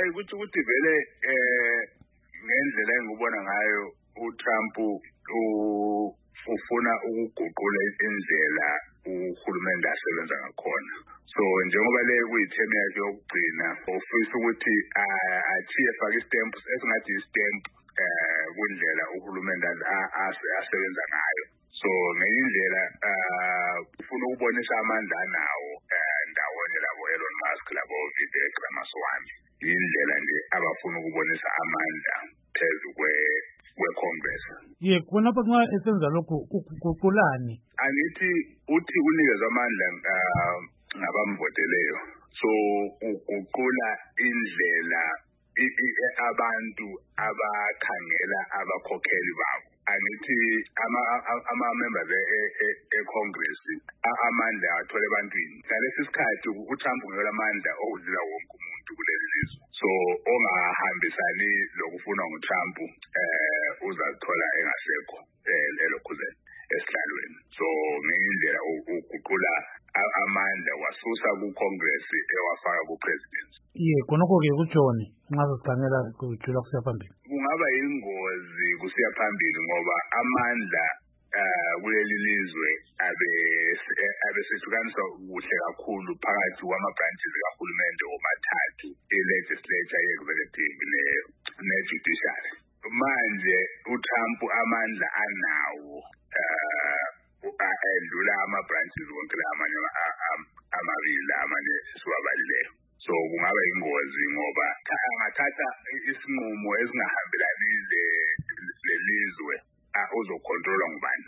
ukuthi vele ngendlela engibona ngayo uTrump ufuna ukuguqula indlela uhulumende asebenza ngakhona. So njengoba le kuyithemu yakhe yokugcina ufisa ukuthi athi efake istamp esingathi istamp kundlela uhulumende asebenza ngayo. So ngenye indlela ufuna ukubonisa amandla nawo ndawonye labo Elon Musk labo Vivek Ramaswamy. Indlela nje abafuna ukubonisa amandla phezu kwe-Congress. Khona lapha nxa esenza lokho kuqulani. Angithi uthi unikezwe amandla ngabamvoteleyo. So uguqula indlela abantu abakhangela abakhokheli babo. Angithi ama-members e-Congress amandla athole ebantwini. Ngalesi sikhathi uTrump ngiyona amandla okudlula wonke umuntu kuleli lizwe. So ongahambisani lokufuna nguTrump uzathola engasekho elokhuzeni esihlalweni. So ngiyindlela uguqula amandla wasusa ku-Congress ewafaka ku-president. Khonokho-ke kutshoni nxa sikhangela kujula kusiya phambili. Kungaba yingozi kusiya phambili ngoba amandla kuleli lizwe abesehlukaniswa kuhle kakhulu phakathi kwama-branches kahulumende omathathu, i-legislature, i-executive ne-judiciary. Manje uTrump amandla anawo edlula ama-branches wonke amanye amabili amanye siwabalileyo. So kungaba yingozi ngoba angathatha isinqumo esingahambelani lelizwe uzokontrolwa ngubani.